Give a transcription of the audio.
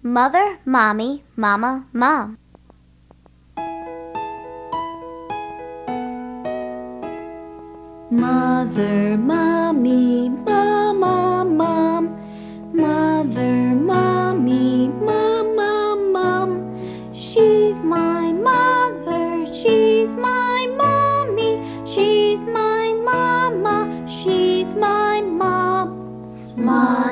Mother, mommy, mama, mom. Mother, mommy, mama, mom. Mother, mommy, mama, mom. She's my mother, she's my mommy, she's my mama, she's my mom.